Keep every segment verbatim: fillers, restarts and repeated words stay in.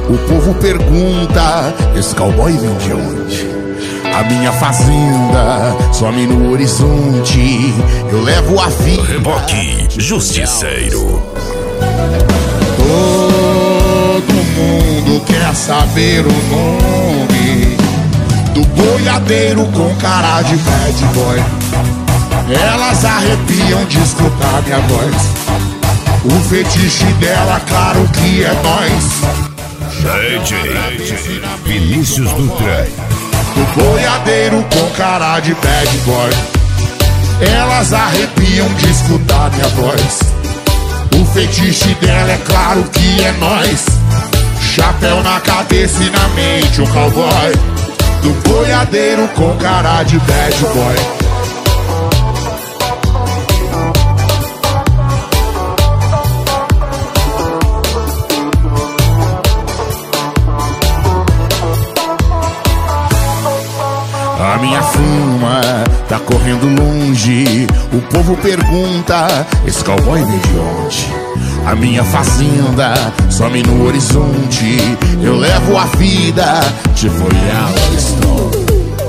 O povo pergunta, esse cowboy vem de onde? A minha fazenda some no horizonte. Eu levo a vida. Reboque Justiceiro. Todo mundo quer saber o nome do boiadeiro com cara de bad boy. Elas arrepiam de escutar minha voz. O fetiche dela, claro que é nós. D J Vinícius Dutra. Do boiadeiro com cara de bad boy. Elas arrepiam de escutar minha voz. O fetiche dela, é claro que é nós. Chapéu na cabeça e na mente, um cowboy. Do boiadeiro com cara de bad boy. A minha fama tá correndo longe. O povo pergunta, esse cowboy vem de onde? A minha fazenda some no horizonte. Eu levo a vida, tipo Yellowstone.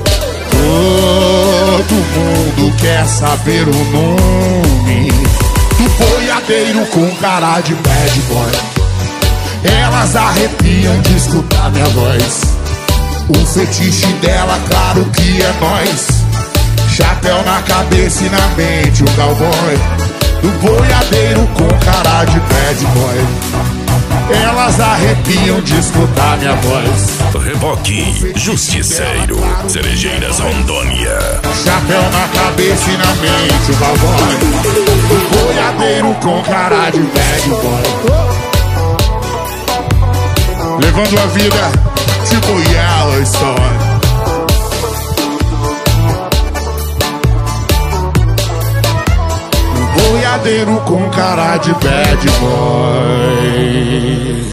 Todo mundo quer saber o nome do boiadeiro com cara de bad boy. Elas arrepiam de escutar minha voz. O fetiche dela, claro que é nós. Chapéu na cabeça e na mente, o cowboy. Do boiadeiro com cara de bad boy. Elas arrepiam de escutar minha voz. Reboque Justiceiro, Cerejeiras, Rondônia. Chapéu na cabeça e na mente, o cowboy. Do boiadeiro com cara de bad boy. Levando a vida tipo Yellowstone. Um boiadeiro com cara de bad boy.